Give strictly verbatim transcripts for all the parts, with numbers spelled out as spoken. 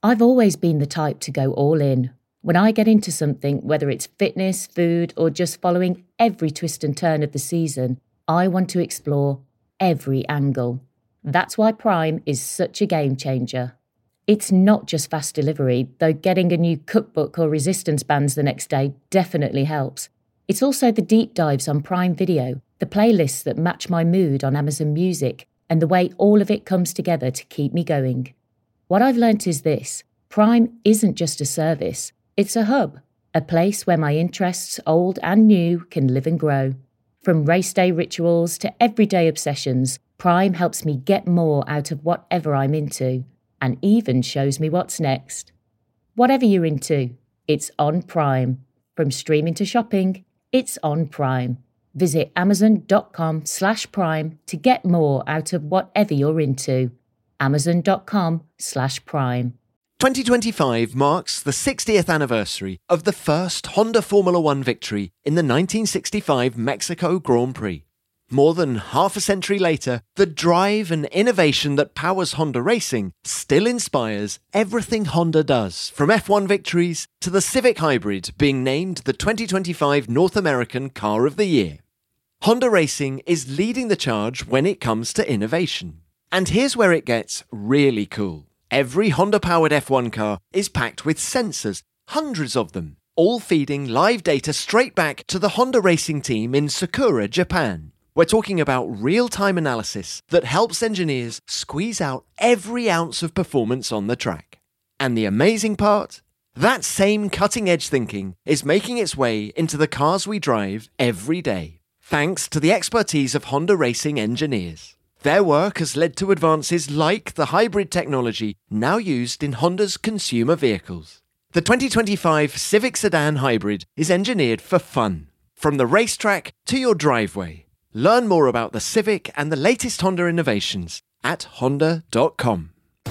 I've always been the type to go all in. When I get into something, whether it's fitness, food, or just following every twist and turn of the season, I want to explore every angle. That's why Prime is such a game changer. It's not just fast delivery, though getting a new cookbook or resistance bands the next day definitely helps. It's also the deep dives on Prime Video, the playlists that match my mood on Amazon Music, and the way all of it comes together to keep me going. What I've learnt is this: Prime isn't just a service, it's a hub, a place where my interests, old and new, can live and grow. From race day rituals to everyday obsessions, Prime helps me get more out of whatever I'm into, and even shows me what's next. Whatever you're into, it's on Prime. From streaming to shopping, it's on Prime. Visit amazon.com slash prime to get more out of whatever you're into. Amazon.com slash prime. twenty twenty-five marks the sixtieth anniversary of the first Honda Formula One victory in the nineteen sixty-five Mexico Grand Prix. More than half a century later, the drive and innovation that powers Honda racing still inspires everything Honda does, from F one victories to the Civic Hybrid being named the twenty twenty-five North American Car of the Year. Honda Racing is leading the charge when it comes to innovation. And here's where it gets really cool. Every Honda-powered F one car is packed with sensors, hundreds of them, all feeding live data straight back to the Honda Racing team in Sakura, Japan. We're talking about real-time analysis that helps engineers squeeze out every ounce of performance on the track. And the amazing part? That same cutting-edge thinking is making its way into the cars we drive every day, thanks to the expertise of Honda Racing engineers. Their work has led to advances like the hybrid technology now used in Honda's consumer vehicles. The twenty twenty-five Civic Sedan Hybrid is engineered for fun, from the racetrack to your driveway. Learn more about the Civic and the latest Honda innovations at honda dot com.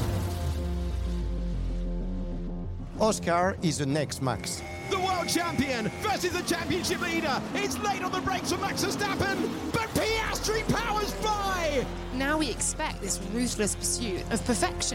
Oscar is the next Max. The world champion versus the championship leader. It's late on the brakes for Max Verstappen, but Piastri powers by. Now we expect this ruthless pursuit of perfection.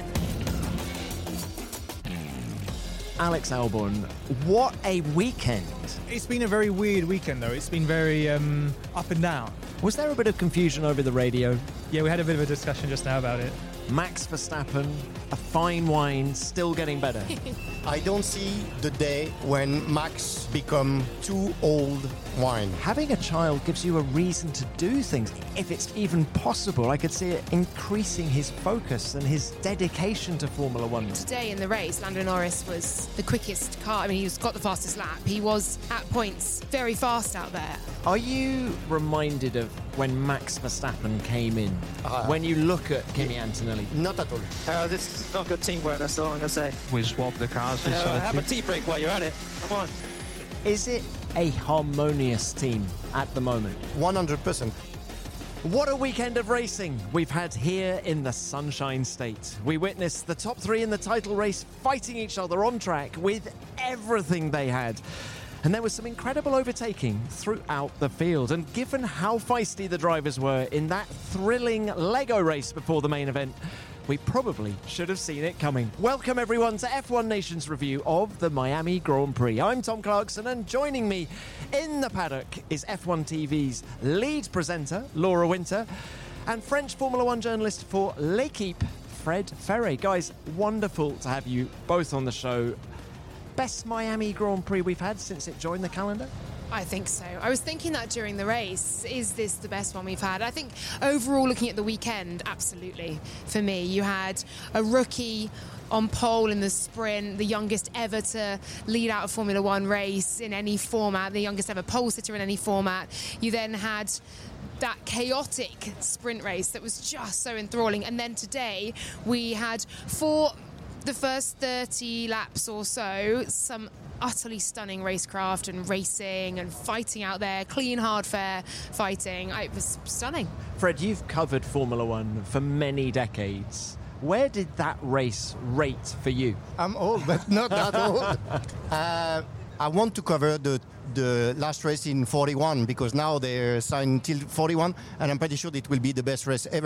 Alex Albon, what a weekend. It's been a very weird weekend, though. It's been very um, up and down. Was there a bit of confusion over the radio? Yeah, we had a bit of a discussion just now about it. Max Verstappen, a fine wine, still getting better. I don't see the day when Max become too old wine. Having a child gives you a reason to do things. If it's even possible, I could see it increasing his focus and his dedication to Formula One. Today in the race, Lando Norris was the quickest car. I mean, he's got the fastest lap. He was, at points, very fast out there. Are you reminded of when Max Verstappen came in? Uh, when you look at Kimi Antonelli? Not at all. Uh, this is not good teamwork, that's all I'm going to say. We swap the cars. Uh, have a tea break while you're at it. Come on. Is it a harmonious team at the moment? one hundred percent. What a weekend of racing we've had here in the Sunshine State. We witnessed the top three in the title race fighting each other on track with everything they had. And there was some incredible overtaking throughout the field. And given how feisty the drivers were in that thrilling Lego race before the main event, we probably should have seen it coming. Welcome everyone to F one Nation's review of the Miami Grand Prix. I'm Tom Clarkson, and joining me in the paddock is F one T V's lead presenter, Laura Winter, and French Formula One journalist for L'Equipe, Fred Ferret. Guys, wonderful to have you both on the show. Best Miami Grand Prix we've had since it joined the calendar? I think so. I was thinking that during the race. Is this the best one we've had? I think overall, looking at the weekend, absolutely. For me, you had a rookie on pole in the sprint, the youngest ever to lead out a Formula One race in any format, the youngest ever pole sitter in any format. You then had that chaotic sprint race that was just so enthralling. And then today, we had for the first thirty laps or so, some utterly stunning racecraft and racing and fighting out there, clean, hard, fair fighting. It was stunning. Fred, you've covered Formula One for many decades. Where did that race rate for you? I'm old, but not that old. Uh, I want to cover the the last race in forty-one because now they're signed till forty-one, and I'm pretty sure it will be the best race ever.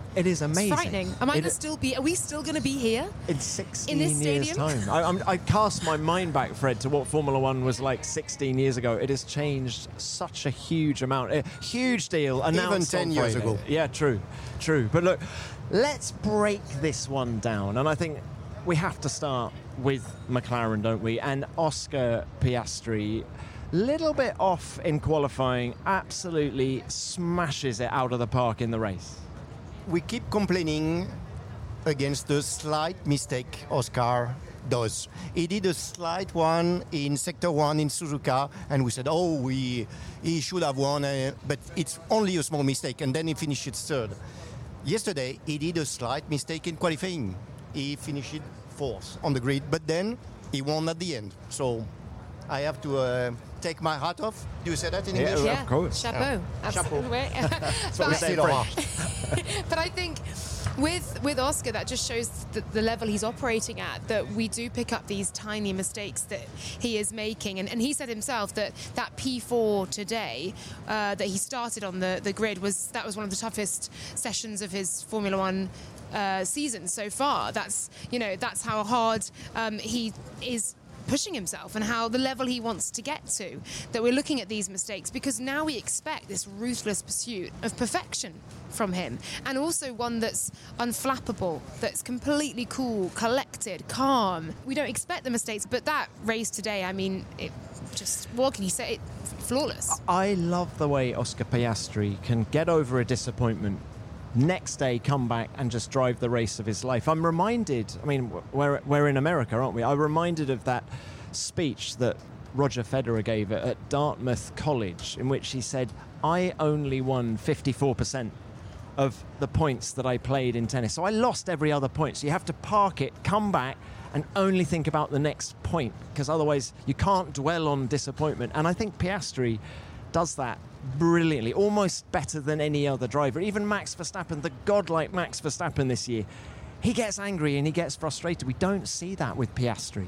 It is amazing. It's frightening. Am I It- going to still be? Are we still going to be here? In sixteen in this years' stadium? time. I, I'm, I cast my mind back, Fred, to what Formula One was like sixteen years ago. It has changed such a huge amount. A huge deal. Announced ten on years Friday. ago. Yeah, true. True. But look, let's break this one down. And I think we have to start with McLaren, don't we? And Oscar Piastri, little bit off in qualifying, absolutely smashes it out of the park in the race. We keep complaining against the slight mistake Oscar does. He did a slight one in Sector one in Suzuka, and we said, oh, we, he should have won, uh, but it's only a small mistake, and then he finished third. Yesterday, he did a slight mistake in qualifying. He finished fourth on the grid, but then he won at the end. So I have to uh, take my hat off. Do you say that in Yeah, English? of course. Chapeau. Absolutely. That's what we But- say in Still French. But I think with with Oscar, that just shows the, the level he's operating at, that we do pick up these tiny mistakes that he is making. And, and he said himself that that P four today uh, that he started on the, the grid, was that was one of the toughest sessions of his Formula One uh, season so far. That's, you know, that's how hard um, he is pushing himself and how the level he wants to get to, that we're looking at these mistakes, because now we expect this ruthless pursuit of perfection from him, and also one that's unflappable, that's completely cool, collected, calm. We don't expect the mistakes, but that race today, I mean, it just, what can you say? It, flawless. I love the way Oscar Piastri can get over a disappointment, next day come back and just drive the race of his life. I'm reminded, I mean, we're, we're in America, aren't we? I'm reminded of that speech that Roger Federer gave at, at Dartmouth College, in which he said, I only won fifty-four percent of the points that I played in tennis. So I lost every other point. So you have to park it, come back, and only think about the next point, because otherwise you can't dwell on disappointment. And I think Piastri does that brilliantly, almost better than any other driver. Even Max Verstappen, the godlike Max Verstappen this year, he gets angry and he gets frustrated. We don't see that with Piastri.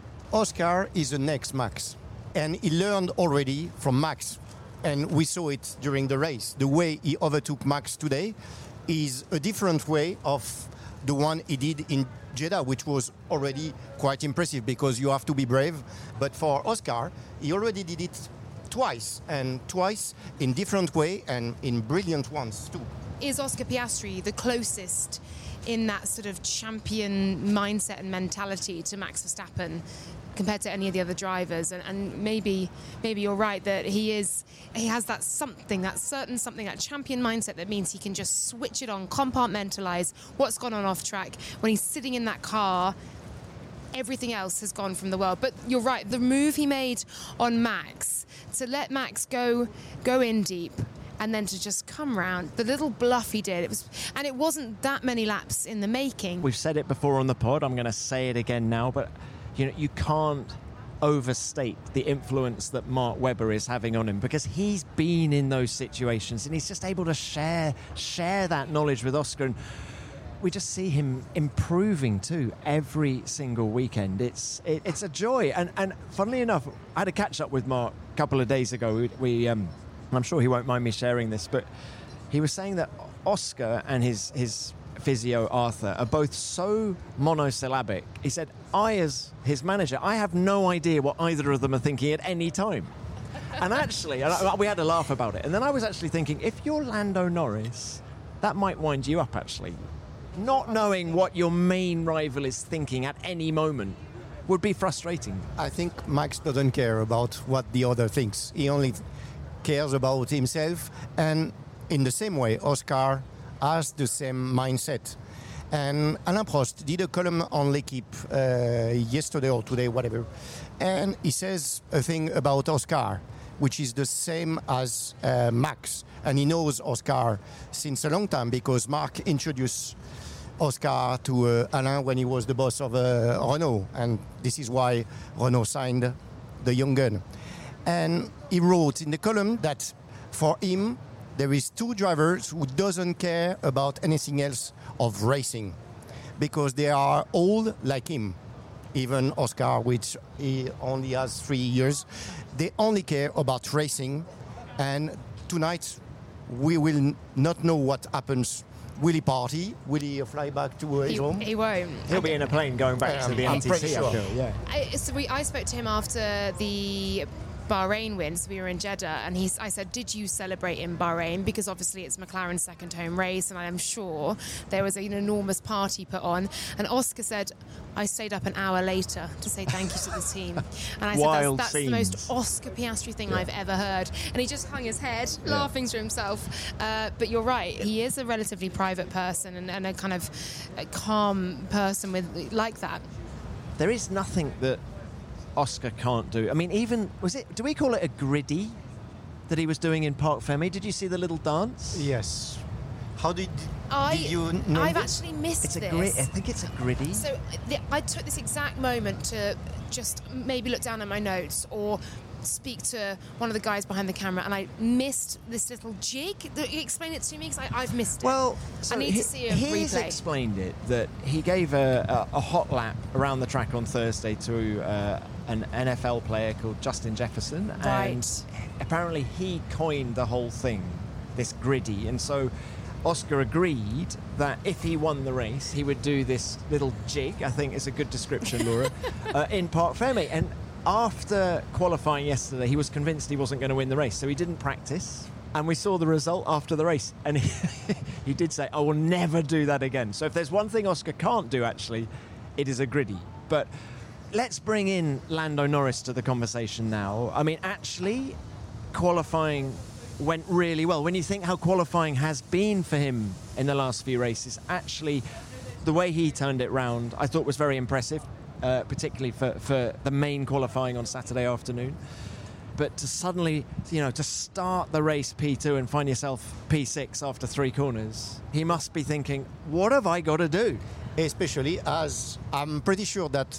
Oscar is the next Max, and he learned already from Max, and we saw it during the race. The way he overtook Max today is a different way of the one he did in Jeddah, which was already quite impressive, because you have to be brave. But for Oscar, he already did it twice, and twice in different way and in brilliant ones too. Is Oscar Piastri the closest in that sort of champion mindset and mentality to Max Verstappen compared to any of the other drivers? And, and maybe maybe you're right that he is he has that something, that certain something, that champion mindset that means he can just switch it on, compartmentalize what's gone on off track. When he's sitting in that car, everything else has gone from the world. But you're right, the move he made on Max, to let Max go go in deep and then to just come round, the little bluff he did, it was, and it wasn't that many laps in the making. We've said it before on the pod, I'm going to say it again now, but you know, you can't overstate the influence that Mark Webber is having on him, because he's been in those situations and he's just able to share share that knowledge with Oscar. And we just see him improving too every single weekend. It's it, it's a joy. And and funnily enough, I had a catch up with Mark a couple of days ago. We, we um, I'm sure he won't mind me sharing this, but he was saying that Oscar and his his physio Arthur are both so monosyllabic. He said, I as his manager, I have no idea what either of them are thinking at any time. And actually, and I, we had a laugh about it. And then I was actually thinking, if you're Lando Norris, that might wind you up actually. Not knowing what your main rival is thinking at any moment would be frustrating. I think Max doesn't care about what the other thinks. He only cares about himself, and in the same way, Oscar has the same mindset. And Alain Prost did a column on L'Equipe uh, yesterday or today, whatever, and he says a thing about Oscar, which is the same as uh, Max, and he knows Oscar since a long time because Mark introduced Oscar to uh, Alain when he was the boss of uh, Renault, and this is why Renault signed the young gun. And he wrote in the column that for him there is two drivers who doesn't care about anything else of racing, because they are all like him. Even Oscar, which he only has three years, they only care about racing. And tonight we will not know what happens will he party? Will he fly back to his He, home? he won't. He'll be in a plane going back Um, to the I'm M T pretty C, I sure. feel, yeah. I, so we, I spoke to him after the Bahrain win, so we were in Jeddah, and he's, I said, did you celebrate in Bahrain? Because obviously it's McLaren's second home race, and I am sure there was an enormous party put on. And Oscar said, I stayed up an hour later to say thank you to the team. And I Wild said, that's, that's the most scenes. Oscar Piastri thing I've ever heard. And he just hung his head, laughing to himself. Uh, but you're right, he is a relatively private person and, and a kind of a calm person with like that. There is nothing that Oscar can't do. I mean, even, was it, do we call it a griddy that he was doing in Parc Fermé? Did you see the little dance? Yes. How did, I, did you know I've this? actually missed It's a this. grid. I think it's a griddy. So the, I took this exact moment to just maybe look down at my notes or speak to one of the guys behind the camera, and I missed this little jig. Explain it to me, because I've missed it. Well, so I need he, to see a he's replay. explained it that he gave a, a, a hot lap around the track on Thursday to uh, an N F L player called Justin Jefferson, Right. and apparently he coined the whole thing, this griddy, and so Oscar agreed that if he won the race, he would do this little jig, I think is a good description, Laura, uh, in Parc Fermé. And after qualifying yesterday, he was convinced he wasn't going to win the race, so he didn't practice. And we saw the result after the race, and he, he did say, I will never do that again. So if there's one thing Oscar can't do, actually, it is a griddy. But let's bring in Lando Norris to the conversation now. I mean, actually, qualifying went really well. When you think how qualifying has been for him in the last few races, actually, the way he turned it round, I thought was very impressive. Uh, particularly for, for the main qualifying on Saturday afternoon. But to suddenly, you know, to start the race P two and find yourself P six after three corners, he must be thinking, what have I got to do? Especially as I'm pretty sure that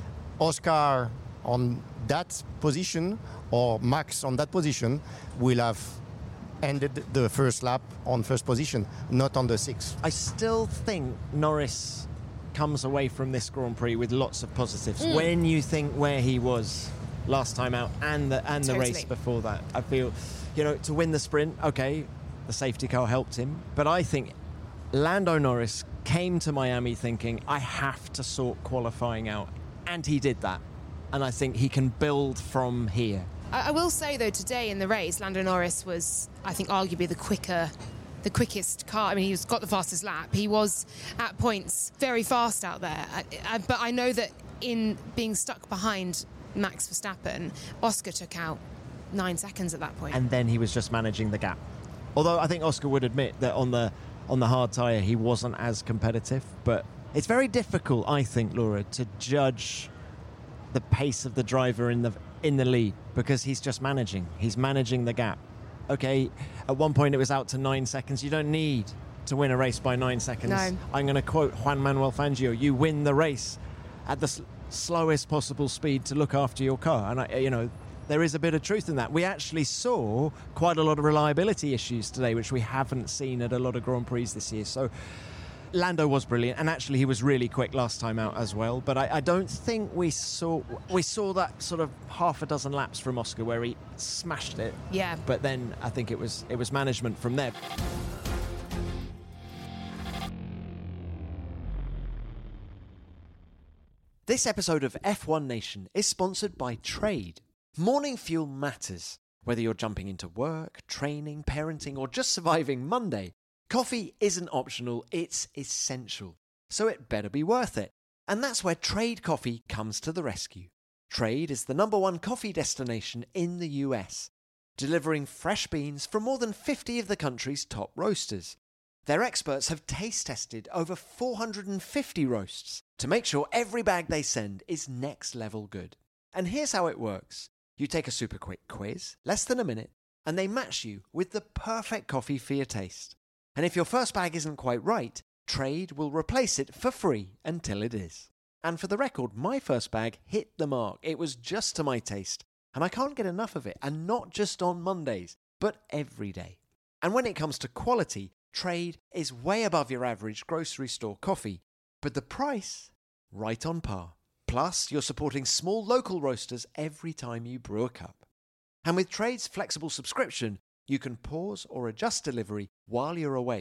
Oscar on that position or Max on that position will have ended the first lap on first position, not on the sixth. I still think Norris comes away from this Grand Prix with lots of positives. Mm. When you think where he was last time out and the and the Totally. race before that, I feel, you know, to win the sprint, okay, the safety car helped him, but I think Lando Norris came to Miami thinking, I have to sort qualifying out, and he did that, and I think he can build from here. I, I will say, though, today in the race, Lando Norris was, I think, arguably the quicker the quickest car. I mean, he's got the fastest lap. He was, at points, very fast out there. I, I, but I know that in being stuck behind Max Verstappen, Oscar took out nine seconds at that point. And then he was just managing the gap. Although I think Oscar would admit that on the on the hard tyre, he wasn't as competitive. But it's very difficult, I think, Laura, to judge the pace of the driver in the in the lead, because he's just managing. He's managing the gap. Okay, at one point it was out to nine seconds. You don't need to win a race by nine seconds. No. I'm going to quote Juan Manuel Fangio: "You win the race at the s- slowest possible speed to look after your car." And I, you know, there is a bit of truth in that. We actually saw quite a lot of reliability issues today, which we haven't seen at a lot of Grand Prix this year. So Lando was brilliant, and actually he was really quick last time out as well. But I, I don't think we saw we saw that sort of half a dozen laps from Oscar where he smashed it. Yeah. But then I think it was it was management from there. This episode of F one Nation is sponsored by Trade. Morning fuel matters. Whether you're jumping into work, training, parenting, or just surviving Monday, coffee isn't optional, it's essential. So it better be worth it. And that's where Trade Coffee comes to the rescue. Trade is the number one coffee destination in the U S, delivering fresh beans from more than fifty of the country's top roasters. Their experts have taste tested over four hundred fifty roasts to make sure every bag they send is next level good. And here's how it works. You take a super quick quiz, less than a minute, and they match you with the perfect coffee for your taste. And if your first bag isn't quite right, Trade will replace it for free until it is. And for the record, my first bag hit the mark. It was just to my taste, and I can't get enough of it, and not just on Mondays, but every day. And when it comes to quality, Trade is way above your average grocery store coffee, but the price, right on par. Plus, you're supporting small local roasters every time you brew a cup. And with Trade's flexible subscription, you can pause or adjust delivery while you're away,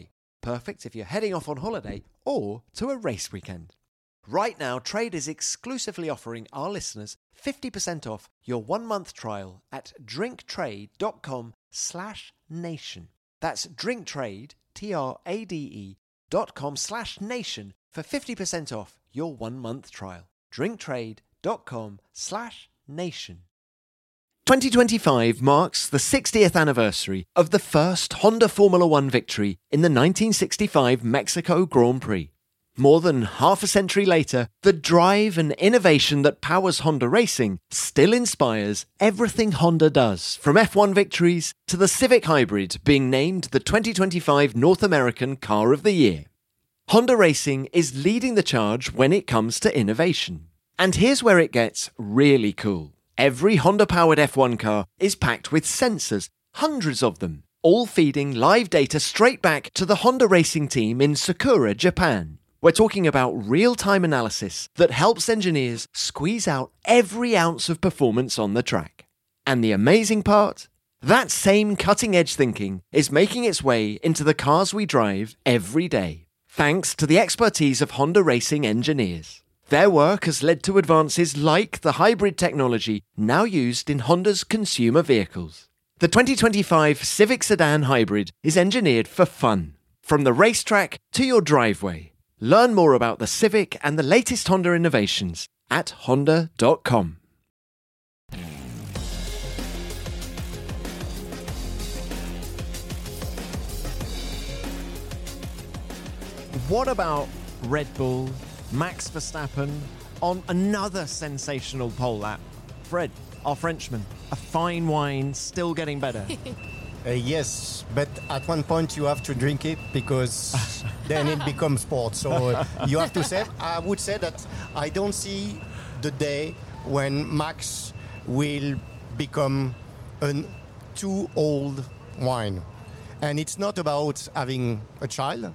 perfect if you're heading off on holiday or to a race weekend. Right now, Trade is exclusively offering our listeners fifty percent off your one-month trial at drinktrade.com slash nation. That's drinktrade, T R A D E, dot com slash nation for fifty percent off your one-month trial. drinktrade.com slash nation. twenty twenty-five marks the sixtieth anniversary of the first Honda Formula One victory in the nineteen sixty-five Mexico Grand Prix. More than half a century later, the drive and innovation that powers Honda racing still inspires everything Honda does, from F one victories to the Civic Hybrid being named the twenty twenty-five North American Car of the Year. Honda Racing is leading the charge when it comes to innovation. And here's where it gets really cool. Every Honda-powered F one car is packed with sensors, hundreds of them, all feeding live data straight back to the Honda Racing team in Sakura, Japan. We're talking about real-time analysis that helps engineers squeeze out every ounce of performance on the track. And the amazing part? That same cutting-edge thinking is making its way into the cars we drive every day, thanks to the expertise of Honda Racing engineers. Their work has led to advances like the hybrid technology now used in Honda's consumer vehicles. The twenty twenty-five Civic Sedan Hybrid is engineered for fun, from the racetrack to your driveway. Learn more about the Civic and the latest Honda innovations at honda dot com. What about Red Bull, Max Verstappen on another sensational pole lap? Fred, our Frenchman, a fine wine, still getting better. Uh, yes, but at one point you have to drink it because then it becomes sport. So uh, you have to say, I would say that I don't see the day when Max will become a too old wine. And it's not about having a child.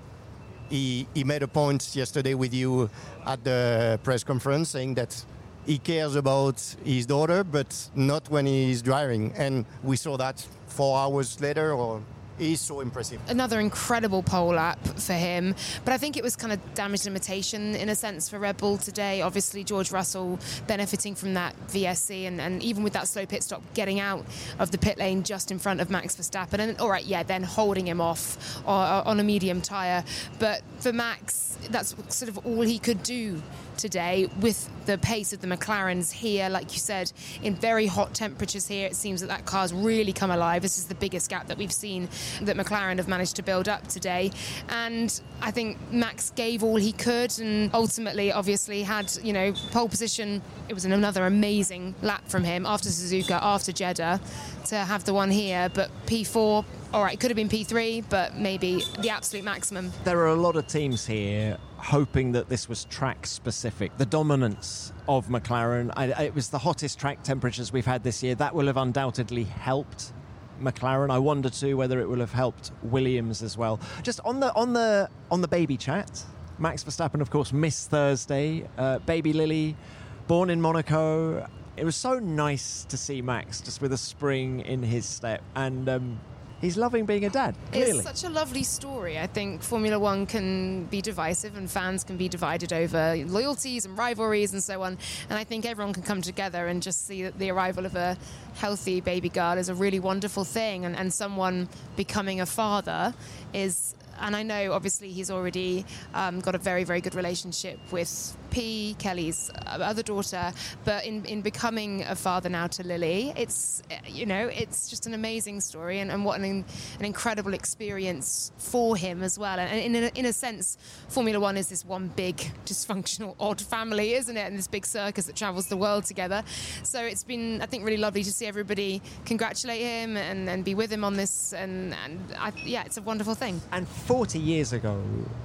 He, he made a point yesterday with you at the press conference saying that he cares about his daughter, but not when he's driving. And we saw that four hours later, or he's so impressive. Another incredible pole lap for him, but I think it was kind of damage limitation in a sense for Red Bull today. Obviously George Russell benefiting from that V S C and, and even with that slow pit stop getting out of the pit lane just in front of Max Verstappen, and all right, yeah, then holding him off on, on a medium tyre. But for Max, that's sort of all he could do today with the pace of the McLarens here, like you said, in very hot temperatures here. It seems that that car's really come alive. This is the biggest gap that we've seen that McLaren have managed to build up today, and I think Max gave all he could and ultimately obviously had, you know, pole position. It was another amazing lap from him after Suzuka, after Jeddah, to have the one here. But P four, all right, could have been P three, but maybe the absolute maximum. There are a lot of teams here hoping that this was track specific. The dominance of McLaren, I, it was the hottest track temperatures we've had this year. That will have undoubtedly helped McLaren. I wonder too whether it will have helped Williams as well. Just on the on the on the baby chat, Max Verstappen of course missed Thursday. Uh, baby Lily, born in Monaco. It was so nice to see Max just with a spring in his step, and um, he's loving being a dad, clearly. It's such a lovely story. I think Formula One can be divisive and fans can be divided over loyalties and rivalries and so on. And I think everyone can come together and just see that the arrival of a healthy baby girl is a really wonderful thing. And, and someone becoming a father is... And I know, obviously, he's already um, got a very, very good relationship with P, Kelly's other daughter. But in, in becoming a father now to Lily, it's, you know, it's just an amazing story, and, and what an, an incredible experience for him as well. And in a, in a sense, Formula One is this one big dysfunctional, odd family, isn't it? And this big circus that travels the world together. So it's been, I think, really lovely to see everybody congratulate him and, and be with him on this. And, and I, yeah, it's a wonderful thing. And forty years ago,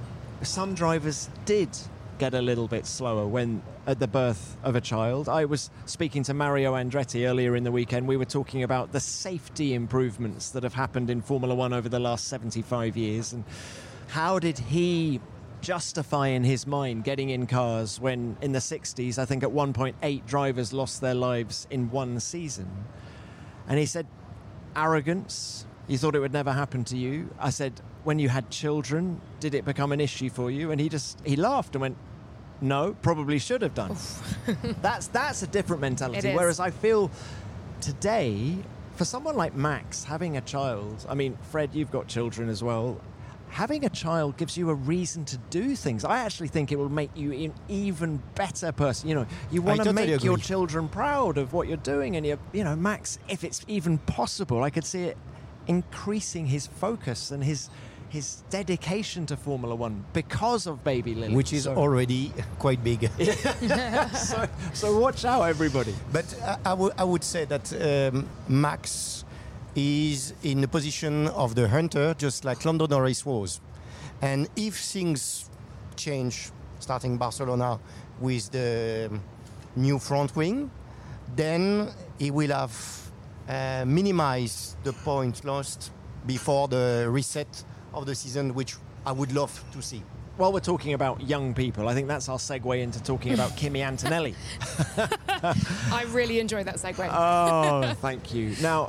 some drivers did get a little bit slower when at the birth of a child. I was speaking to Mario Andretti earlier in the weekend. We were talking about the safety improvements that have happened in Formula One over the last seventy-five years, and how did he justify in his mind getting in cars when in the sixties, I think at one point eight drivers lost their lives in one season. And he said, arrogance. You thought it would never happen to you. I said, when you had children, did it become an issue for you? And he just, he laughed and went, no, probably should have done. that's that's a different mentality. Whereas I feel today, for someone like Max, having a child, I mean, Fred, you've got children as well. Having a child gives you a reason to do things. I actually think it will make you an even better person. You know, you want to totally make agree. your children proud of what you're doing. And, you you know, Max, if it's even possible, I could see it increasing his focus and his his dedication to Formula One because of baby Lily. Which is so, already quite big. so, so watch out, everybody. But I, I, w- I would say that um, Max is in the position of the hunter, just like Lando Norris was. And if things change, starting Barcelona with the new front wing, then he will have uh, minimized the points lost before the reset of the season, which I would love to see. While we're talking about young people, I think that's our segue into talking about Kimi Antonelli. I really enjoyed that segue. Oh, thank you. Now,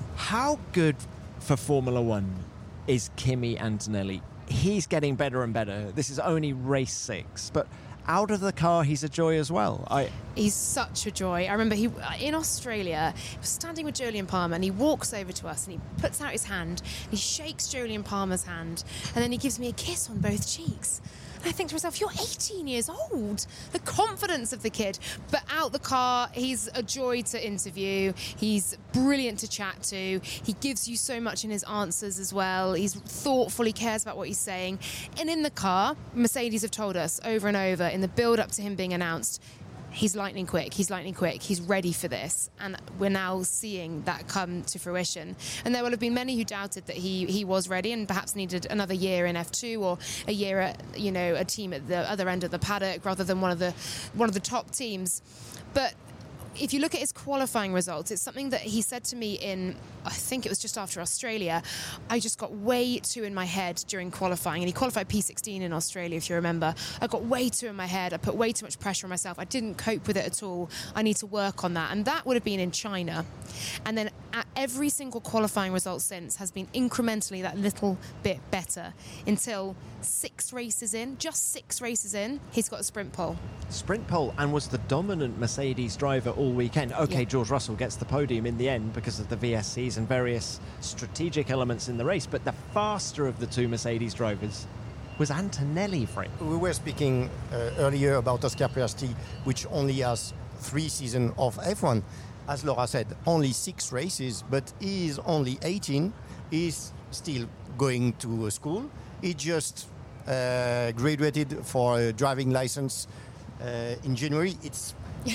how good for Formula One is Kimi Antonelli? He's getting better and better. This is only race six, but out of the car, he's a joy as well. I, He's such a joy. I remember he in Australia, he was standing with Jolyon Palmer and he walks over to us and he puts out his hand, and he shakes Jolyon Palmer's hand, and then he gives me a kiss on both cheeks. And I think to myself, you're eighteen years old. The confidence of the kid. But out the car, he's a joy to interview. He's brilliant to chat to. He gives you so much in his answers as well. He's thoughtful. He cares about what he's saying. And in the car, Mercedes have told us over and over in the build-up to him being announced, he's lightning quick, he's lightning quick, he's ready for this. And we're now seeing that come to fruition. And there will have been many who doubted that he, he was ready and perhaps needed another year in F two or a year at, you know, a team at the other end of the paddock rather than one of the one of the top teams. But if you look at his qualifying results, it's something that he said to me in, I think it was just after Australia. I just got way too in my head during qualifying. And he qualified P sixteen in Australia, if you remember. I got way too in my head. I put way too much pressure on myself. I didn't cope with it at all. I need to work on that. And that would have been in China. And then at every single qualifying result since has been incrementally that little bit better until six races in, just six races in, he's got a sprint pole. sprint pole and was the dominant Mercedes driver all weekend. Okay, Yeah. George Russell gets the podium in the end because of the V S Cs and various strategic elements in the race, but the faster of the two Mercedes drivers was Antonelli, Frank. We were speaking uh, earlier about Oscar Piastri, which only has three seasons of F one. As Laura said, only six races, but he is only eighteen. He's still going to school. He just uh, graduated for a driving license uh, in January. It's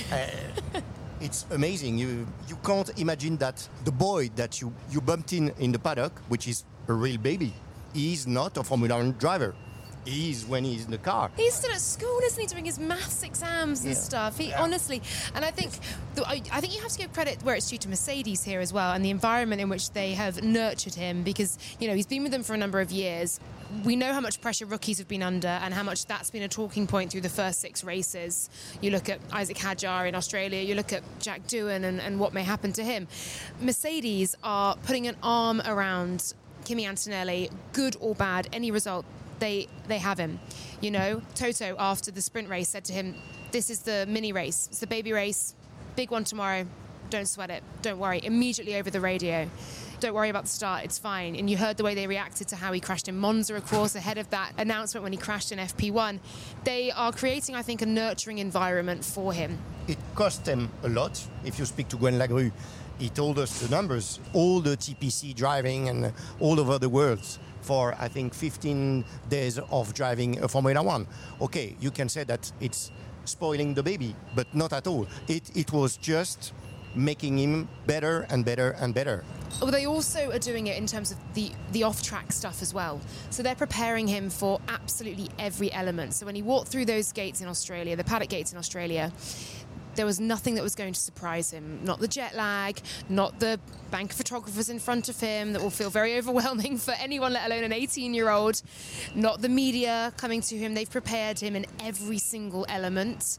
uh, it's amazing. You you can't imagine that the boy that you, you bumped in in the paddock, which is a real baby, he is not a Formula One driver. He is when he's in the car. He's still at school, isn't he, doing his maths exams and Yeah. stuff. He Yeah. honestly, and I think, the, I, I think you have to give credit where it's due to Mercedes here as well, and the environment in which they have nurtured him, because you know he's been with them for a number of years. We know how much pressure rookies have been under, and how much that's been a talking point through the first six races. You look at Isaac Hadjar in Australia, you look at Jack Doohan, and, and what may happen to him. Mercedes are putting an arm around Kimi Antonelli, good or bad, any result. They they have him. You know, Toto, after the sprint race, said to him, this is the mini race. It's the baby race. Big one tomorrow. Don't sweat it. Don't worry. Immediately over the radio. Don't worry about the start. It's fine. And you heard the way they reacted to how he crashed in Monza, of course, ahead of that announcement when he crashed in F P one. They are creating, I think, a nurturing environment for him. It cost them a lot. If you speak to Gwen Lagrue, he told us the numbers. All the T P C driving and all over the world for, I think, fifteen days of driving a Formula One. Okay, you can say that it's spoiling the baby, but not at all. It, it was just making him better and better and better. Well, they also are doing it in terms of the, the off-track stuff as well. So they're preparing him for absolutely every element. So when he walked through those gates in Australia, the paddock gates in Australia, there was nothing that was going to surprise him. Not the jet lag, not the bank of photographers in front of him that will feel very overwhelming for anyone, let alone an eighteen-year-old. Not the media coming to him. They've prepared him in every single element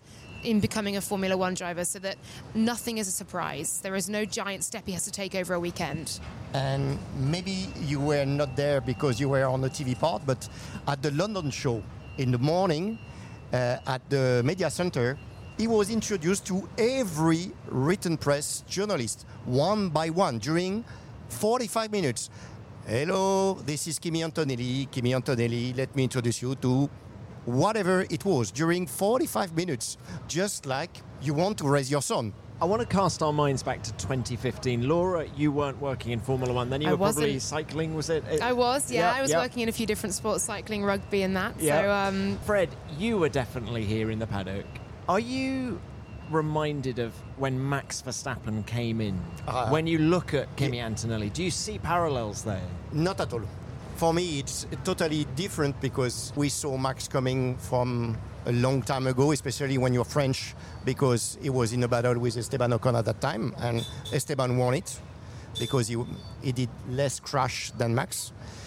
in becoming a Formula One driver, so that nothing is a surprise. There is no giant step he has to take over a weekend. And maybe you were not there because you were on the T V part, but at the London show in the morning uh, at the media center, he was introduced to every written press journalist, one by one, during forty-five minutes. Hello, this is Kimi Antonelli. Kimi Antonelli, let me introduce you to whatever it was, during forty-five minutes, just like you want to raise your son. I want to cast our minds back to twenty fifteen. Laura, you weren't working in Formula One then. You I were wasn't. probably cycling, was it? I was, yeah. Yep, I was yep. working in a few different sports, cycling, rugby and that. Yep. So, um, Fred, you were definitely here in the paddock. Are you reminded of when Max Verstappen came in? Uh, when you look at Kimi Antonelli, do you see parallels there? Not at all. For me, it's totally different because we saw Max coming from a long time ago, especially when you're French, because he was in a battle with Esteban Ocon at that time, and Esteban won it because he, he did less crash than Max.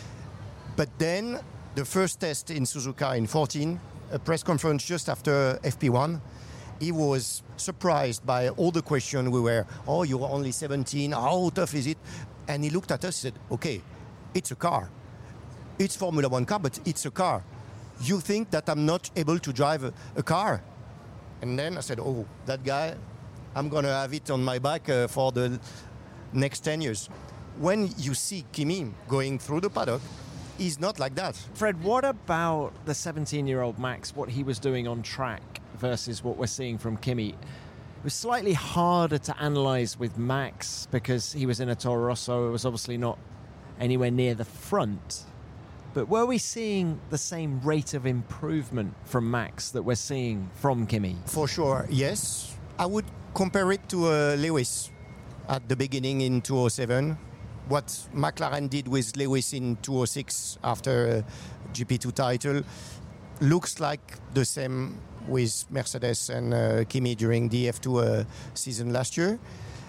But then the first test in Suzuka in fourteen, a press conference just after F P one, he was surprised by all the questions. We were, oh, you're only seventeen, how tough is it? And he looked at us and said, okay, it's a car. It's Formula One car, but it's a car. You think that I'm not able to drive a, a car? And then I said, oh, that guy, I'm going to have it on my back uh, for the next ten years. When you see Kimi going through the paddock, he's not like that. Fred, what about the seventeen-year-old Max, what he was doing on track versus what we're seeing from Kimi? It was slightly harder to analyse with Max because he was in a Toro Rosso. It was obviously not anywhere near the front. But were we seeing the same rate of improvement from Max that we're seeing from Kimi? For sure, yes. I would compare it to uh, Lewis at the beginning in two thousand seven. What McLaren did with Lewis in two thousand six after uh, G P two title looks like the same with Mercedes and uh, Kimi during the F two uh, season last year.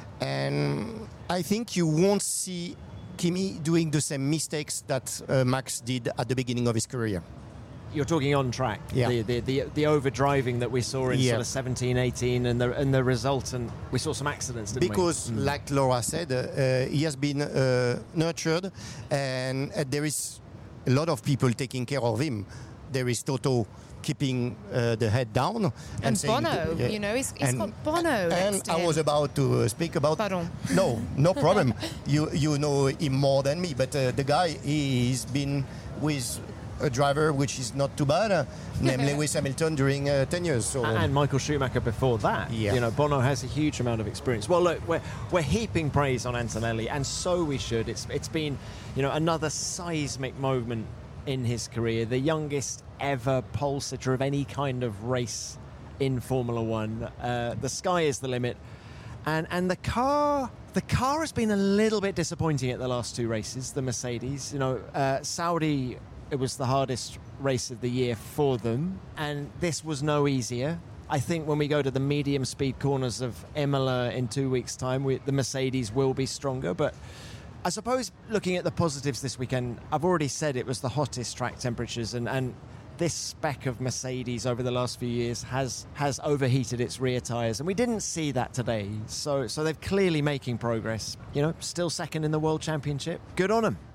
And I think you won't see Kimi doing the same mistakes that uh, Max did at the beginning of his career. You're talking on track, yeah. the, the the the overdriving that we saw in yeah. sort of seventeen, eighteen, and the and the result, and we saw some accidents, didn't because, we? Because, mm. like Laura said, uh, he has been uh, nurtured, and uh, there is a lot of people taking care of him. There is Toto keeping uh, the head down. And, and saying, Bono, yeah. you know, he's, he's and, got Bono And next to I him. was about to uh, speak about... Pardon. No, no problem. you you know him more than me, but uh, the guy, he's been with a driver which is not too bad, uh, namely Lewis Hamilton during uh, ten years. So, and Michael Schumacher before that. Yeah. You know, Bono has a huge amount of experience. Well, look, we're, we're heaping praise on Antonelli, and so we should. It's It's been, you know, another seismic moment in his career, the youngest ever pole sitter of any kind of race in Formula One. Uh, the sky is the limit, and and the car the car has been a little bit disappointing at the last two races. The Mercedes, you know, uh, Saudi, it was the hardest race of the year for them, and this was no easier. I think when we go to the medium speed corners of Imola in two weeks' time, we, the Mercedes will be stronger, but. I suppose looking at the positives this weekend, I've already said it was the hottest track temperatures, and, and this spec of Mercedes over the last few years has has overheated its rear tyres, and we didn't see that today. So so they're clearly making progress. You know, still second in the World Championship. Good on them.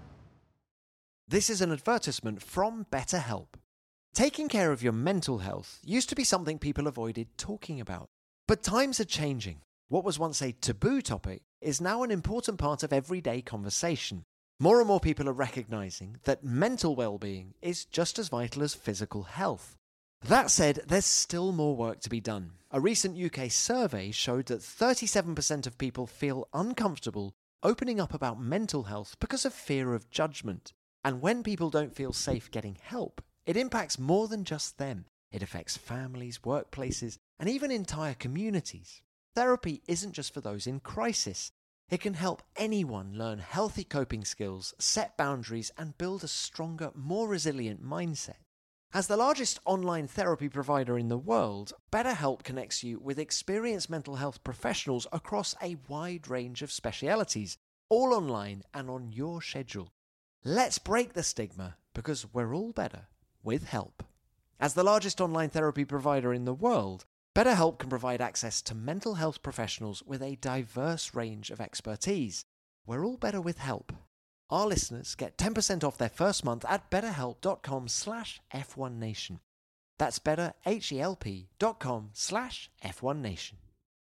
This is an advertisement from BetterHelp. Taking care of your mental health used to be something people avoided talking about. But times are changing. What was once a taboo topic is now an important part of everyday conversation. More and more people are recognizing that mental well-being is just as vital as physical health. That said, there's still more work to be done. A recent U K survey showed that thirty-seven percent of people feel uncomfortable opening up about mental health because of fear of judgment. And when people don't feel safe getting help, it impacts more than just them. It affects families, workplaces, and even entire communities. Therapy isn't just for those in crisis. It can help anyone learn healthy coping skills, set boundaries, and build a stronger, more resilient mindset. As the largest online therapy provider in the world, BetterHelp connects you with experienced mental health professionals across a wide range of specialities, all online and on your schedule. Let's break the stigma, because we're all better with help. As the largest online therapy provider in the world, BetterHelp can provide access to mental health professionals with a diverse range of expertise. We're all better with help. Our listeners get ten percent off their first month at betterhelp.com slash F1Nation. That's better, H-E-L-P dot com slash F1Nation.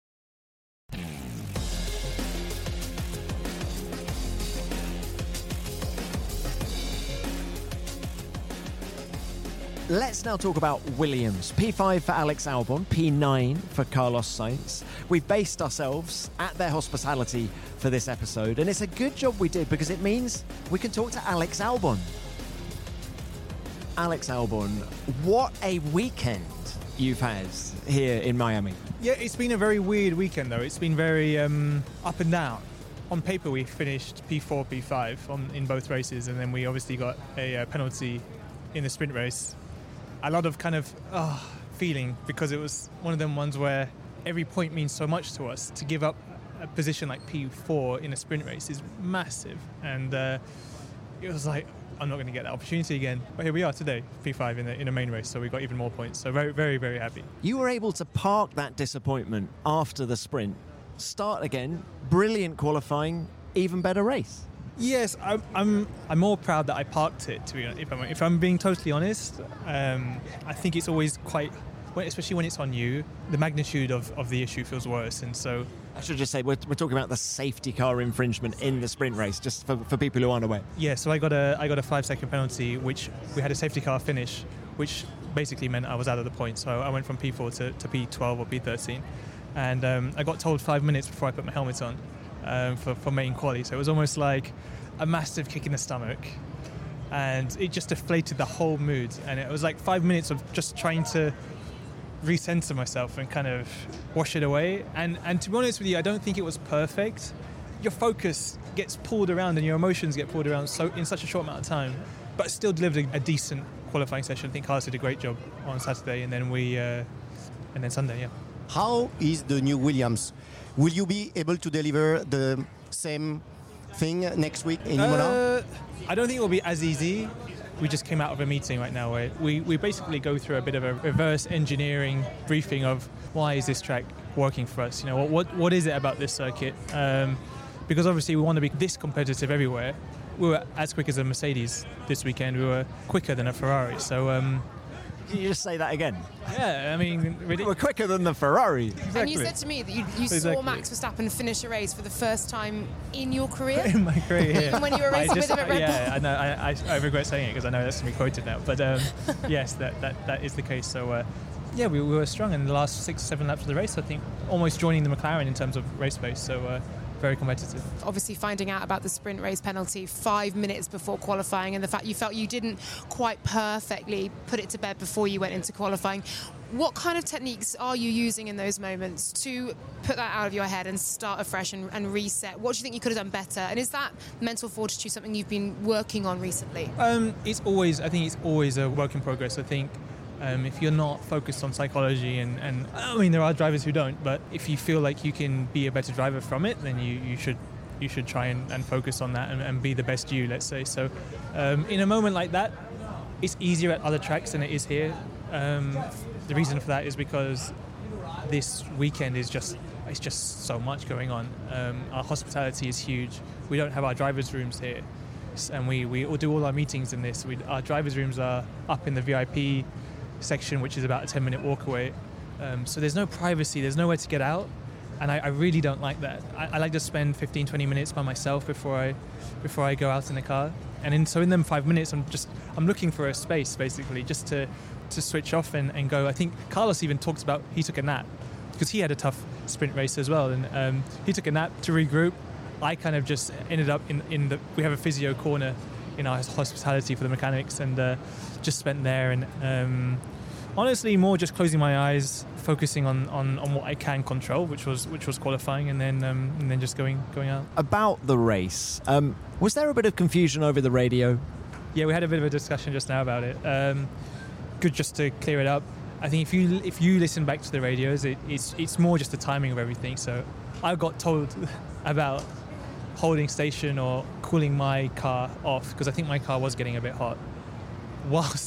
Let's now talk about Williams. P five for Alex Albon, P nine for Carlos Sainz. We've based ourselves at their hospitality for this episode, and it's a good job we did because it means we can talk to Alex Albon. Alex Albon, what a weekend you've had here in Miami. Yeah, it's been a very weird weekend though. It's been very um, up and down. On paper, we finished P four, P five on, in both races, and then we obviously got a uh, penalty in the sprint race. A lot of kind of oh, feeling because it was one of them ones where every point means so much to us. To give up a position like P four in a sprint race is massive, and uh, it was like, I'm not going to get that opportunity again. But here we are today, P five in the in a main race, so we got even more points. So very, very, very happy. You were able to park that disappointment after the sprint, start again, brilliant qualifying, even better race. Yes, I'm, I'm I'm more proud that I parked it, to be honest. If I'm, if I'm being totally honest, um, I think it's always quite, especially when it's on you, the magnitude of, of the issue feels worse. And so I should just say we're, we're talking about the safety car infringement in the sprint race, just for, for people who aren't aware. Yeah, so I got a I got a five second penalty, which we had a safety car finish, which basically meant I was out of the point. So I went from P four to, to P twelve or P thirteen, and um, I got told five minutes before I put my helmet on. Um, for, for main quali, so it was almost like a massive kick in the stomach, and it just deflated the whole mood. And it was like five minutes of just trying to recenter myself and kind of wash it away. And and to be honest with you, I don't think it was perfect. Your focus gets pulled around and your emotions get pulled around so in such a short amount of time, but still delivered a, a decent qualifying session. I think Carlos did a great job on Saturday, and then we uh, and then Sunday. Yeah. How is the new Williams? Will you be able to deliver the same thing next week in Imola? Uh, I don't think it will be as easy. We just came out of a meeting right now where we, we basically go through a bit of a reverse engineering briefing of why is this track working for us? You know, what what, what is it about this circuit? Um, because obviously we want to be this competitive everywhere. We were as quick as a Mercedes this weekend. We were quicker than a Ferrari. So. Um, Can you just say that again? Yeah, I mean, really, we're quicker than the Ferrari. Exactly. And you said to me that you, you exactly. saw Max Verstappen finish a race for the first time in your career. In my career, yeah. Even when you were racing just, with him at Red yeah, Bull. I know. I, I, I regret saying it because I know that's going to be quoted now. But um, yes, that, that that is the case. So uh, yeah, we, we were strong in the last six, seven laps of the race. I think almost joining the McLaren in terms of race pace. So. Uh, Very competitive. Obviously finding out about the sprint race penalty five minutes before qualifying, and the fact you felt you didn't quite perfectly put it to bed before you went into qualifying. What kind of techniques are you using in those moments to put that out of your head and start afresh and, and reset? What do you think you could have done better? And is that mental fortitude something you've been working on recently? Um, it's always, I think it's always a work in progress. I think Um, if you're not focused on psychology, and, and I mean there are drivers who don't, but if you feel like you can be a better driver from it, then you, you should you should try and, and focus on that and, and be the best you, let's say. So um, in a moment like that, it's easier at other tracks than it is here. Um, the reason for that is because this weekend is just it's just so much going on. Um, our hospitality is huge. We don't have our drivers' rooms here, and we, we all do all our meetings in this. We, our drivers' rooms are up in the V I P section, which is about a ten minute walk away, um, so there's no privacy, there's nowhere to get out, and I, I really don't like that. I, I like to spend fifteen to twenty minutes by myself before I before I go out in the car, and in, so in them five minutes I'm just I'm looking for a space basically just to to switch off and, and go. I think Carlos even talked about he took a nap because he had a tough sprint race as well, and um, he took a nap to regroup. I kind of just ended up in, in the we have a physio corner in our hospitality for the mechanics, and uh, just spent there, and um, honestly more just closing my eyes, focusing on, on, on what I can control, which was which was qualifying, and then um, and then just going going out. About the race, um, was there a bit of confusion over the radio? Yeah, we had a bit of a discussion just now about it. Um, good, just to clear it up. I think if you if you listen back to the radios, it, it's it's more just the timing of everything. So I got told about holding station or cooling my car off because I think my car was getting a bit hot, whilst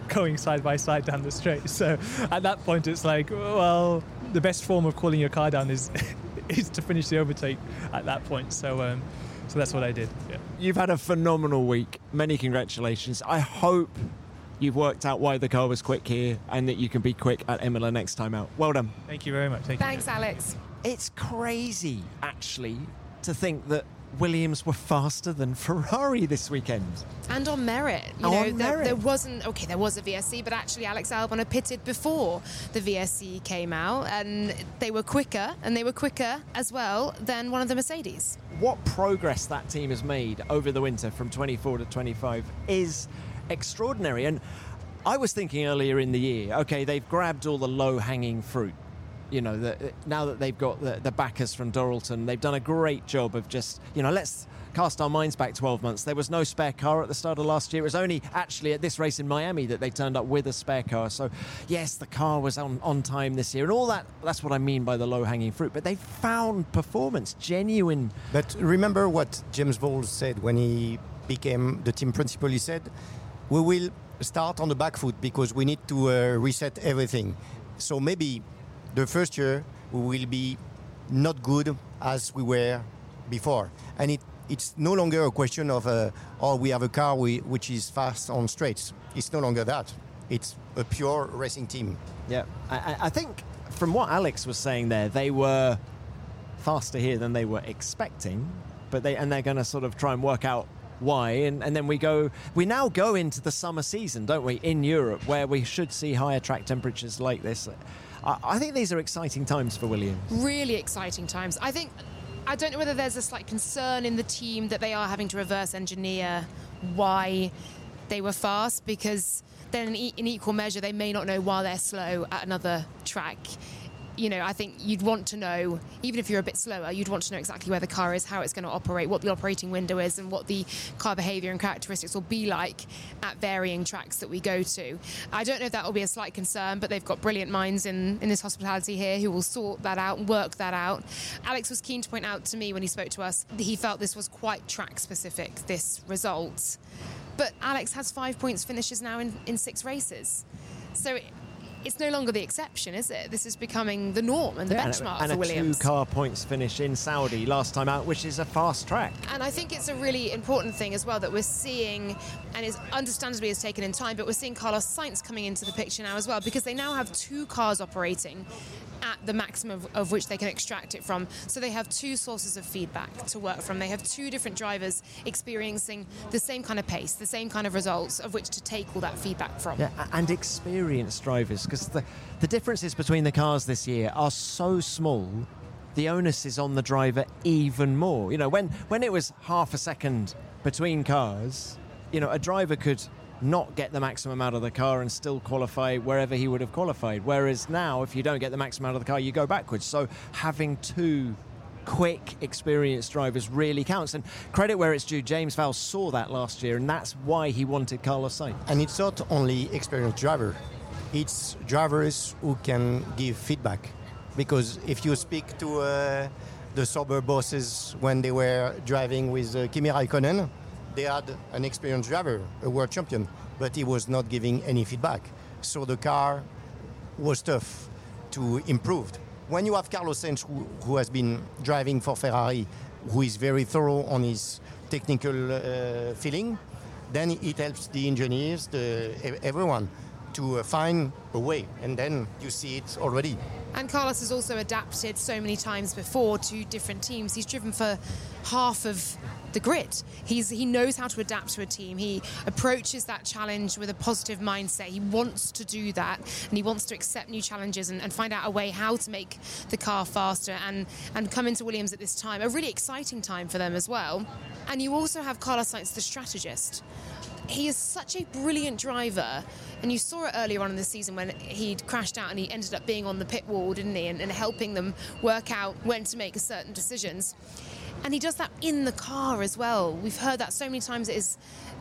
going side by side down the straight. So at that point, it's like, well, the best form of cooling your car down is is to finish the overtake at that point. So um, so that's what I did. Yeah. You've had a phenomenal week. Many congratulations. I hope you've worked out why the car was quick here and that you can be quick at Imola next time out. Well done. Thank you very much. Thank Thanks, you. Alex. It's crazy, actually, to think that Williams were faster than Ferrari this weekend. And on merit. You Oh, know, on there, merit. there wasn't, okay, there was a V S C, but actually Alex Albon had pitted before the V S C came out, and they were quicker, and they were quicker as well than one of the Mercedes. What progress that team has made over the winter from twenty-four to twenty-five is extraordinary. And I was thinking earlier in the year, okay, they've grabbed all the low-hanging fruit. You know, the, now that they've got the, the backers from Doralton, they've done a great job of just, you know, let's cast our minds back twelve months. There was no spare car at the start of last year. It was only actually at this race in Miami that they turned up with a spare car. So, yes, the car was on, on time this year. And all that, that's what I mean by the low-hanging fruit. But they found performance, genuine. But remember what James Bowles said when he became the team principal. He said, we will start on the back foot because we need to uh, reset everything. So maybe the first year we will be not good as we were before. And it, it's no longer a question of, uh, oh, we have a car we, which is fast on straights. It's no longer that. It's a pure racing team. Yeah, I, I think from what Alex was saying there, they were faster here than they were expecting, but they and they're going to sort of try and work out why. And, and then we go, we now go into the summer season, don't we, in Europe, where we should see higher track temperatures like this. I, I think these are exciting times for Williams. Really exciting times. I think, I don't know whether there's a slight concern in the team that they are having to reverse engineer why they were fast, because then in, e- in equal measure they may not know why they're slow at another track. You know, I think you'd want to know, even if you're a bit slower, you'd want to know exactly where the car is, how it's going to operate, what the operating window is, and what the car behaviour and characteristics will be like at varying tracks that we go to. I don't know if that will be a slight concern, but they've got brilliant minds in, in this hospitality here who will sort that out and work that out. Alex was keen to point out to me when he spoke to us that he felt this was quite track-specific, this result. But Alex has five points finishes now in, in six races. So it's no longer the exception, is it? This is becoming the norm and the Yeah, benchmark and a, for and a Williams. two-car points finish in Saudi last time out, which is a fast track. And I think it's a really important thing as well that we're seeing, and is understandably has taken in time, but we're seeing Carlos Sainz coming into the picture now as well, because they now have two cars operating at the maximum of, of which they can extract it from. So they have two sources of feedback to work from. They have two different drivers experiencing the same kind of pace, the same kind of results of which to take all that feedback from. Yeah, and experienced drivers, because the, the differences between the cars this year are so small, the onus is on the driver even more. You know, when, when it was half a second between cars, you know, a driver could not get the maximum out of the car and still qualify wherever he would have qualified. Whereas now, if you don't get the maximum out of the car, you go backwards. So having two quick, experienced drivers really counts. And credit where it's due, James Vowles saw that last year, and that's why he wanted Carlos Sainz. And it's not only experienced driver, it's drivers who can give feedback. Because if you speak to uh, the Sauber bosses when they were driving with uh, Kimi Raikkonen, they had an experienced driver, a world champion, but he was not giving any feedback. So the car was tough to improve. When you have Carlos Sainz, who, who has been driving for Ferrari, who is very thorough on his technical uh, feeling, then it helps the engineers, the, everyone, to uh, find a way, and then you see it already. And Carlos has also adapted so many times before to different teams. He's driven for half of the grid. He's he knows how to adapt to a team. He approaches that challenge with a positive mindset. He wants to do that, and he wants to accept new challenges and, and find out a way how to make the car faster and, and come into Williams at this time. A really exciting time for them as well. And you also have Carlos Sainz, the strategist. He is such a brilliant driver, and you saw it earlier on in the season when he'd crashed out and he ended up being on the pit wall, didn't he, and, and helping them work out when to make certain decisions. And he does that in the car as well. We've heard that so many times. It is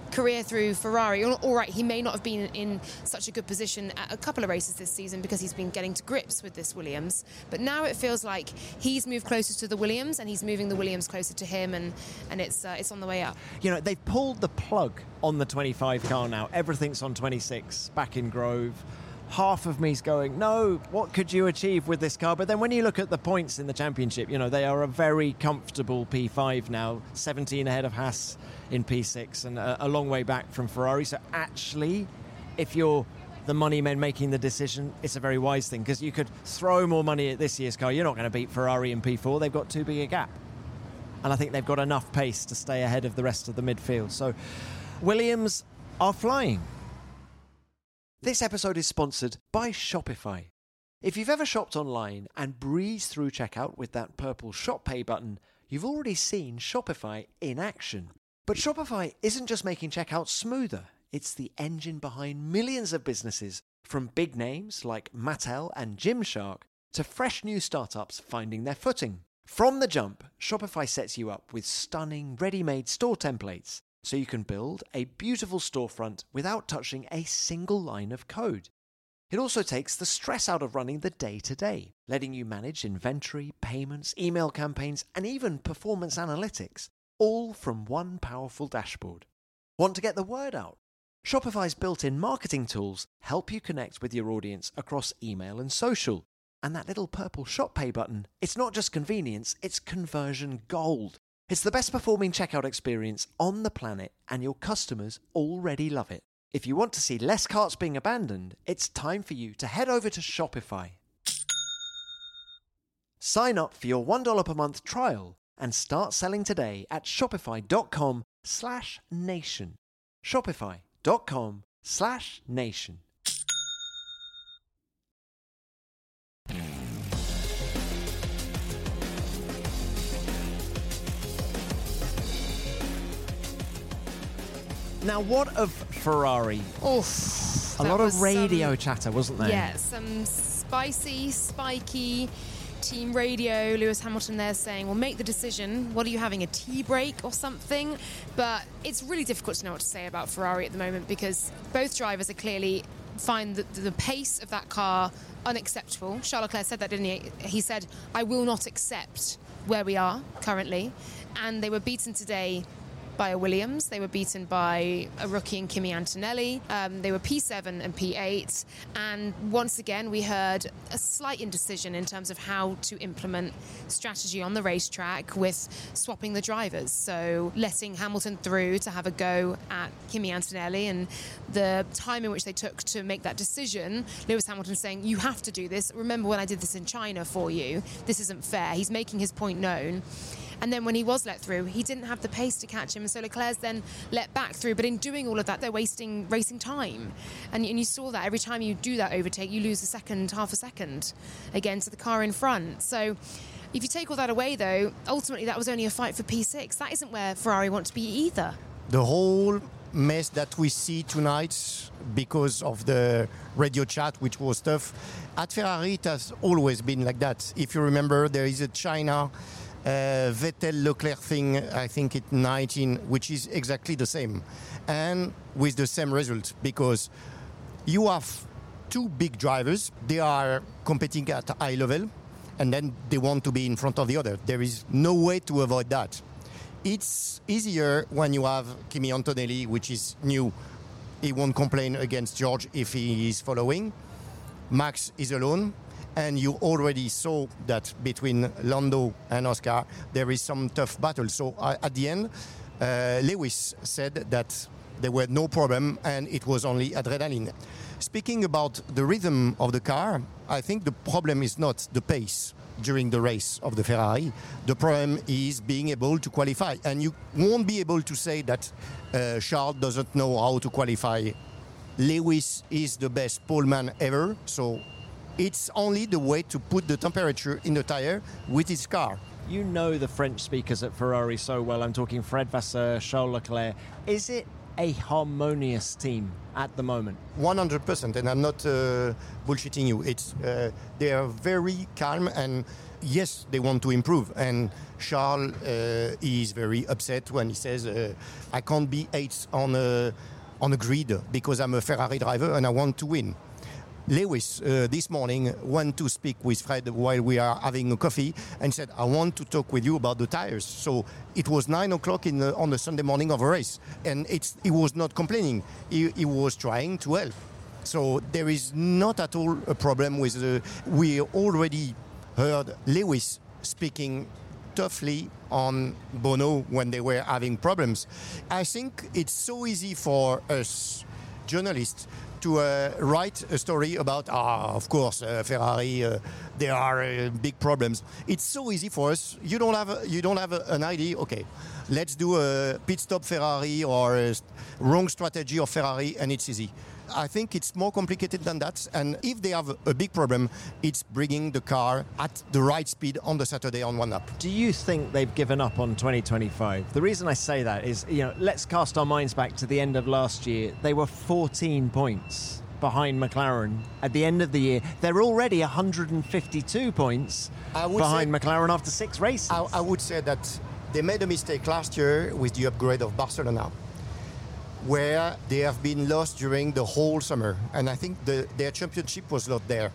career through Ferrari. All right, he may not have been in such a good position at a couple of races this season because he's been getting to grips with this Williams, but now it feels like he's moved closer to the Williams and he's moving the Williams closer to him, and and it's uh, it's on the way up. You know, they've pulled the plug on the twenty-five car now. Everything's on twenty-six back in Grove. Half of me's going, no, what could you achieve with this car? But then when you look at the points in the championship, you know, they are a very comfortable P five now, seventeen ahead of Haas in P six, and a, a long way back from Ferrari. So actually, if you're the money men making the decision, it's a very wise thing, because you could throw more money at this year's car. You're not going to beat Ferrari in P four. They've got too big a gap. And I think they've got enough pace to stay ahead of the rest of the midfield. So Williams are flying. This episode is sponsored by Shopify. If you've ever shopped online and breezed through checkout with that purple Shop Pay button, you've already seen Shopify in action. But Shopify isn't just making checkout smoother. It's the engine behind millions of businesses, from big names like Mattel and Gymshark to fresh new startups finding their footing. From the jump, Shopify sets you up with stunning ready-made store templates, so you can build a beautiful storefront without touching a single line of code. It also takes the stress out of running the day-to-day, letting you manage inventory, payments, email campaigns, and even performance analytics, all from one powerful dashboard. Want to get the word out? Shopify's built-in marketing tools help you connect with your audience across email and social. And that little purple Shop Pay button, it's not just convenience, it's conversion gold. It's the best performing checkout experience on the planet, and your customers already love it. If you want to see less carts being abandoned, it's time for you to head over to Shopify. Sign up for your one dollar per month trial and start selling today at shopify.com slash nation. Shopify.com slash nation. Now, what of Ferrari? Oof. A lot of radio some, chatter, wasn't there? Yeah, some spicy, spiky team radio. Lewis Hamilton there saying, well, make the decision. What are you having, a tea break or something? But it's really difficult to know what to say about Ferrari at the moment, because both drivers are clearly find the, the pace of that car unacceptable. Charles Leclerc said that, didn't he? He said, I will not accept where we are currently. And they were beaten today by a Williams. They were beaten by a rookie in Kimi Antonelli. Um, they were P seven and P eight. And once again, we heard a slight indecision in terms of how to implement strategy on the racetrack with swapping the drivers. So letting Hamilton through to have a go at Kimi Antonelli, and the time in which they took to make that decision, Lewis Hamilton saying, you have to do this. Remember when I did this in China for you? This isn't fair. He's making his point known. And then when he was let through, he didn't have the pace to catch him. And so Leclerc's then let back through. But in doing all of that, they're wasting racing time. And, and you saw that every time you do that overtake, you lose a second, half a second, again, to the car in front. So if you take all that away, though, ultimately that was only a fight for P six. That isn't where Ferrari want to be either. The whole mess that we see tonight, because of the radio chat, which was tough, at Ferrari it has always been like that. If you remember, there is a China Uh, Vettel-Leclerc thing, I think it's nineteen, which is exactly the same. And with the same result, because you have two big drivers, they are competing at a high level, and then they want to be in front of the other. There is no way to avoid that. It's easier when you have Kimi Antonelli, which is new. He won't complain against George if he is following. Max is alone. And you already saw that between Lando and Oscar, there is some tough battle. So uh, at the end, uh, Lewis said that there were no problem and it was only adrenaline. Speaking about the rhythm of the car, I think the problem is not the pace during the race of the Ferrari. The problem is being able to qualify. And you won't be able to say that uh, Charles doesn't know how to qualify. Lewis is the best poleman ever, so it's only the way to put the temperature in the tire with his car. You know the French speakers at Ferrari so well. I'm talking Fred Vasseur, Charles Leclerc. Is it a harmonious team at the moment? one hundred percent, and I'm not uh, bullshitting you. It's uh, they are very calm, and yes, they want to improve. And Charles uh, is very upset when he says, uh, "I can't be eighth on a on a grid because I'm a Ferrari driver and I want to win." Lewis uh, this morning went to speak with Fred while we are having a coffee and said, "I want to talk with you about the tires." So it was nine o'clock in the, on the Sunday morning of a race, and it's, he was not complaining. He, he was trying to help. So there is not at all a problem with the... We already heard Lewis speaking toughly on Bono when they were having problems. I think it's so easy for us journalists to uh, write a story about, ah, of course, uh, Ferrari, uh, there are uh, big problems. It's so easy for us. You don't have a, you don't have a, an idea. Okay, let's do a pit stop Ferrari or a wrong strategy of Ferrari, and it's easy. I think it's more complicated than that. And if they have a big problem, it's bringing the car at the right speed on the Saturday on one lap. Do you think they've given up on twenty twenty-five? The reason I say that is, you know, let's cast our minds back to the end of last year. They were fourteen points behind McLaren at the end of the year. They're already one hundred fifty-two points behind say, McLaren after six races. I, I would say that they made a mistake last year with the upgrade of Barcelona, where they have been lost during the whole summer. And I think the, their championship was not there.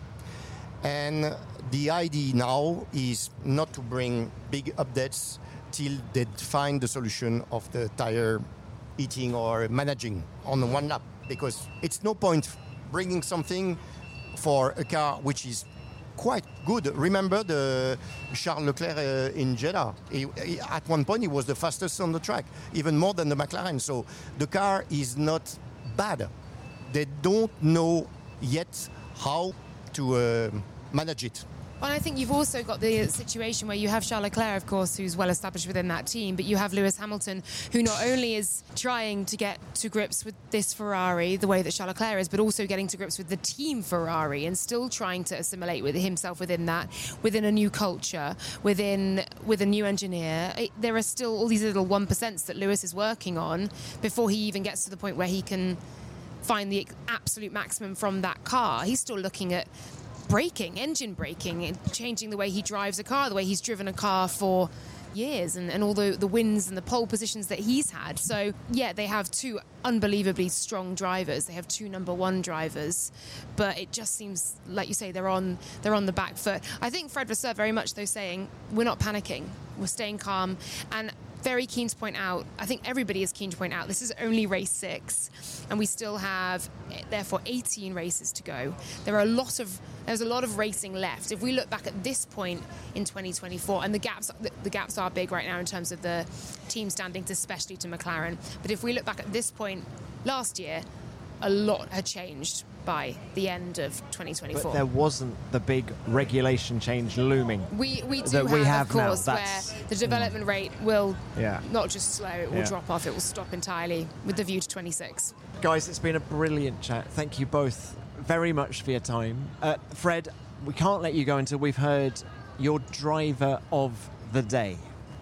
And the idea now is not to bring big updates till they find the solution of the tire eating or managing on one lap. Because it's no point bringing something for a car which is quite good. Remember the Charles Leclerc uh, in Jeddah. He, he, at one point, he was the fastest on the track, even more than the McLaren. So the car is not bad. They don't know yet how to uh, manage it. Well, I think you've also got the situation where you have Charles Leclerc, of course, who's well established within that team, but you have Lewis Hamilton, who not only is trying to get to grips with this Ferrari the way that Charles Leclerc is, but also getting to grips with the team Ferrari and still trying to assimilate with himself within that, within a new culture, within with a new engineer. It, there are still all these little one percents that Lewis is working on before he even gets to the point where he can find the absolute maximum from that car. He's still looking at braking, engine braking, and changing the way he drives a car, the way he's driven a car for years, and, and all the, the wins and the pole positions that he's had. So, yeah, they have two unbelievably strong drivers. They have two number one drivers, but it just seems, like you say, they're on they're on the back foot. I think Fred Vasseur very much, though, saying, we're not panicking, we're staying calm, and very keen to point out, I think everybody is keen to point out, this is only race six, and we still have, therefore, eighteen races to go. There are a lot of there's a lot of racing left. If we look back at this point in twenty twenty-four, and the gaps the, the gaps are big right now in terms of the team standings, especially to McLaren. But if we look back at this point last year, a lot had changed by the end of twenty twenty-four. But there wasn't the big regulation change looming. We we do that have, we have of course, now. where the development rate will yeah. not just slow, it will yeah. drop off, it will stop entirely with the view to twenty-six. Guys, it's been a brilliant chat. Thank you both very much for your time. Uh, Fred, we can't let you go until we've heard your driver of the day.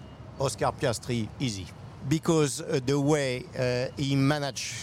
Oscar Piastri, easy. Because uh, the way uh, he managed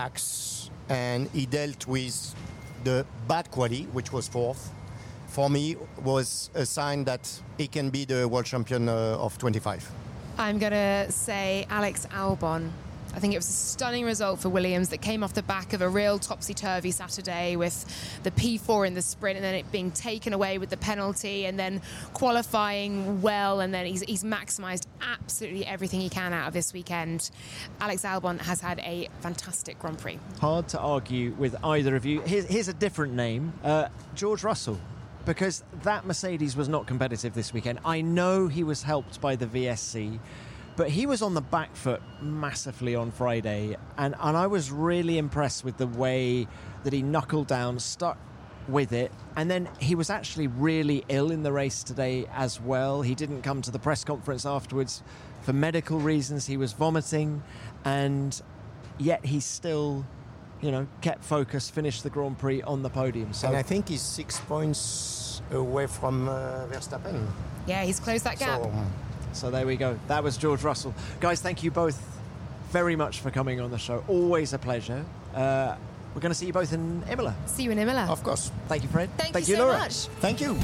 Max and he dealt with the bad quality, which was fourth, for me was a sign that he can be the world champion uh, of twenty-five. I'm going to say Alex Albon. I think it was a stunning result for Williams that came off the back of a real topsy-turvy Saturday with the P four in the sprint and then it being taken away with the penalty and then qualifying well, and then he's, he's maximised absolutely everything he can out of this weekend. Alex Albon has had a fantastic Grand Prix. Hard to argue with either of you. Here's, here's a different name, uh, George Russell, because that Mercedes was not competitive this weekend. I know he was helped by the V S C, but he was on the back foot massively on Friday, and, and I was really impressed with the way that he knuckled down, stuck with it, and then he was actually really ill in the race today as well. He didn't come to the press conference afterwards for medical reasons. He was vomiting, and yet he still, you know, kept focus, finished the Grand Prix on the podium. So and I think he's six points away from uh, Verstappen. Yeah, he's closed that gap. So, So there we go. That was George Russell. Guys, thank you both very much for coming on the show. Always a pleasure. Uh, we're going to see you both in Imola. See you in Imola. Of course. Thank you, Fred. Thank, Thank you, you, so Laura. much. Thank you.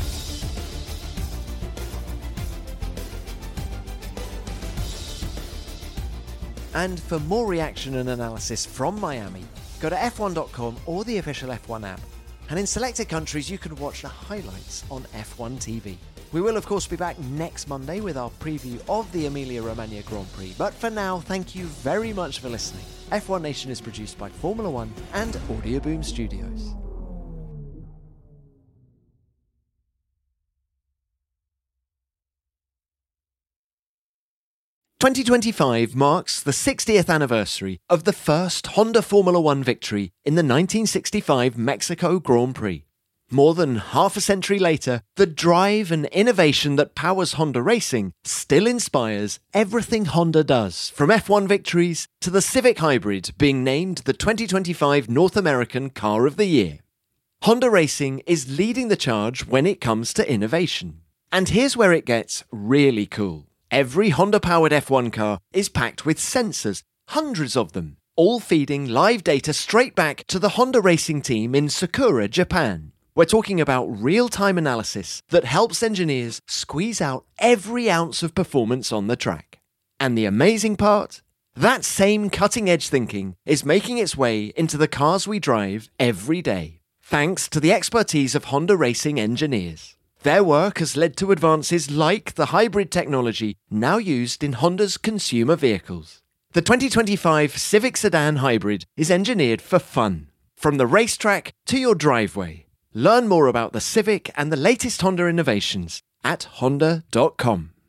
And for more reaction and analysis from Miami, go to F one dot com or the official F one app. And in selected countries, you can watch the highlights on F one T V. We will, of course, be back next Monday with our preview of the Emilia-Romagna Grand Prix. But for now, thank you very much for listening. F one Nation is produced by Formula One and Audio Boom Studios. twenty twenty-five marks the sixtieth anniversary of the first Honda Formula One victory in the nineteen sixty-five Mexico Grand Prix. More than half a century later, the drive and innovation that powers Honda racing still inspires everything Honda does, from F one victories to the Civic Hybrid being named the twenty twenty-five North American Car of the Year. Honda Racing is leading the charge when it comes to innovation. And here's where it gets really cool. Every Honda-powered F one car is packed with sensors, hundreds of them, all feeding live data straight back to the Honda Racing team in Sakura, Japan. We're talking about real-time analysis that helps engineers squeeze out every ounce of performance on the track. And the amazing part? That same cutting-edge thinking is making its way into the cars we drive every day, thanks to the expertise of Honda Racing engineers. Their work has led to advances like the hybrid technology now used in Honda's consumer vehicles. The twenty twenty-five Civic Sedan Hybrid is engineered for fun, from the racetrack to your driveway. Learn more about the Civic and the latest Honda innovations at honda dot com.